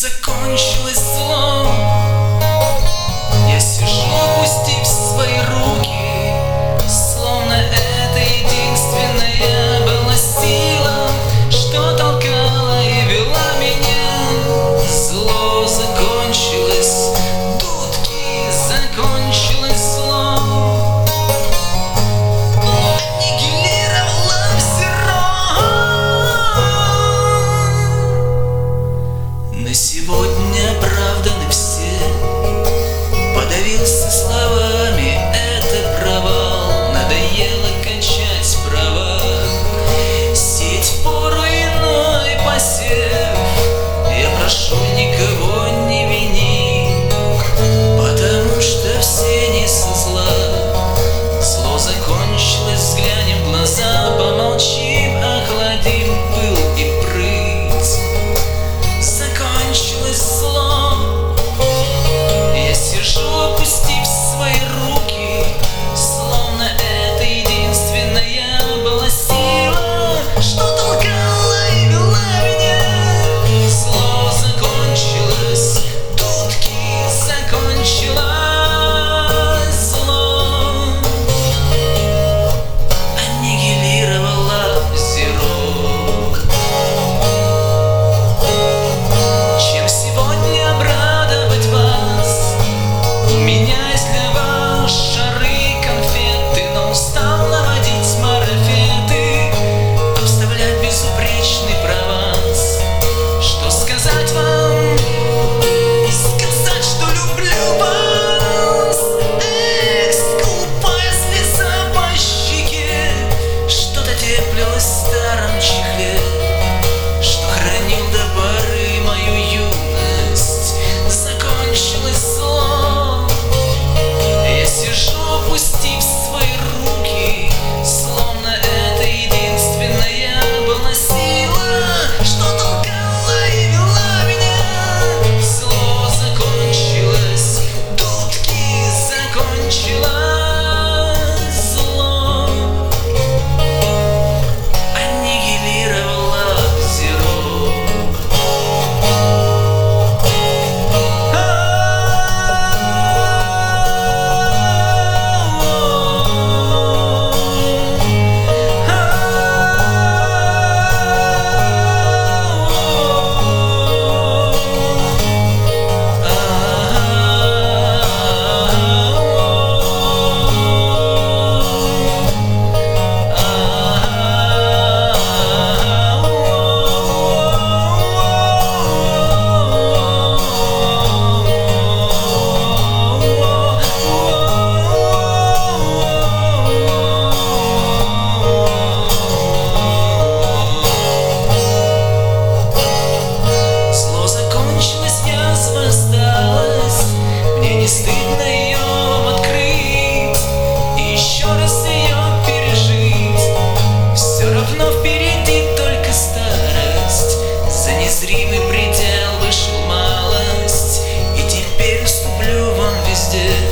Закончилось зло. Я сижу, опустив свои руки, словно это единственная была сила, что толкала и вела меня. Зло закончилось, дудки, закончилось зло. Аннигилировала зеро. На сегодня оправданы все. Подавился словами, это провал. Надоело качать права, сеять пору иной посев. Я прошу, никого не вини, потому что все не со зла. Зло закончилось, взглянем в глаза, помолчим, охладим пыл и прыть. Закончилось зло. Я сижу, опустив свои руки, словно это единственная была сила, что толкала и вела меня. Зло закончилось, дудки, закончилось зло. Аннигилировала зеро. Чем сегодня обрадовать вас? У меня есть для вас шары, конфеты, но устал наводить марафеты, обставлять безупречный прованс. Что сказать вам? Сказать, что люблю вас. Эх, скупая слеза по щеке, что-то теплилось в старом чехле, что хранил до поры мою юность. Закончилось зло. Я сижу, опустив свои руки, словно это единственная была сила, что толкала и вела меня. Зло закончилось, дудки, закончилось зло. Аннигилировала зеро. Зло закончилось, язва осталась. Мне не стыдно ее вам открыть и еще раз ее пережить. Все равно впереди только старость. За незримый предел вышел малость, и теперь уступлю вам везде.